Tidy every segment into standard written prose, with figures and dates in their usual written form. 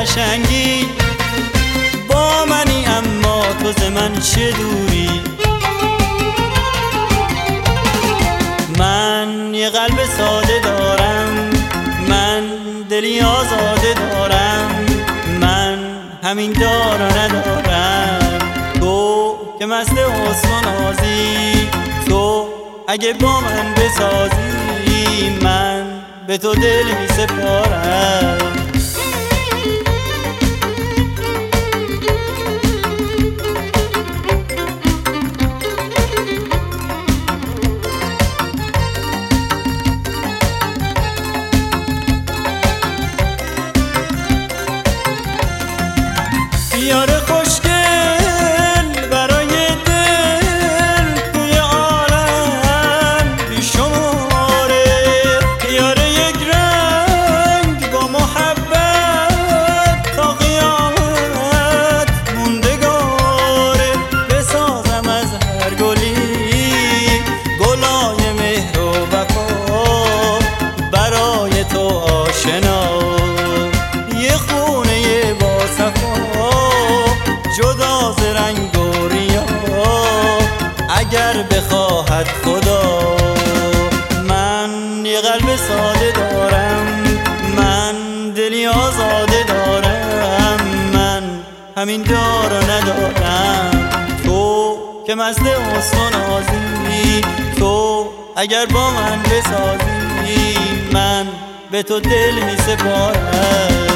قشنگی، با منی اما تو ز من چه دوری. من یه قلب ساده دارم، من دلی آزاده دارم، من همین دار و ندارم. تو که مست حسن و نازی، تو اگه با من بسازی، من به تو دل می سپارم. یار خوشگل برای دل توی عالم بیشماره، یار یک رنگ با محبت تا قیامت موندگاره. بسازم از هر گلی گلای مهر و وفا، برای تو آشنا یه خونه با صفا، جدا ز رنگ و ریا اگر بخواهد خدا. من یه قلب ساده دارم، من دلی آزاده دارم، من همین دار و ندارم. تو که مست حسن و نازی، تو اگر با من بسازی، من به تو دل می سپارم.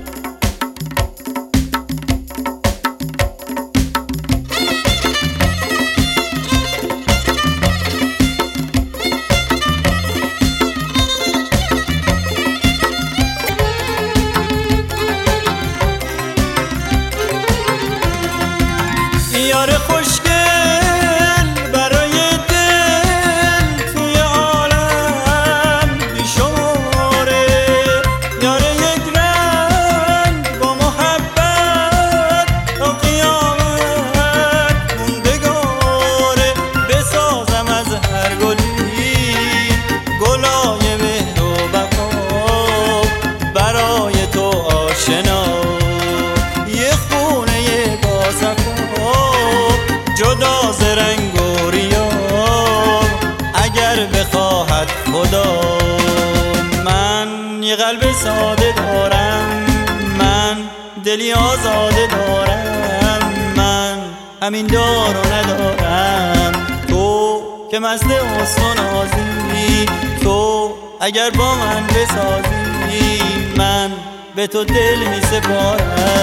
یار خوشگل برای دل توی عالم بیشماره، یار یک رنگ با محبت تا قیامت موندگاره. بسازم از هر گلی گلای مهر و وفا، برای تو آشنا یه خونه با صفا، جدا ز رنگ و ریا اگر بخواهد خدا. من یه قلب ساده دارم، من دلی آزاده دارم، من همین دار و ندارم. تو که مست حسن و نازی، تو اگر با من بسازی، من به تو دل می سپارم.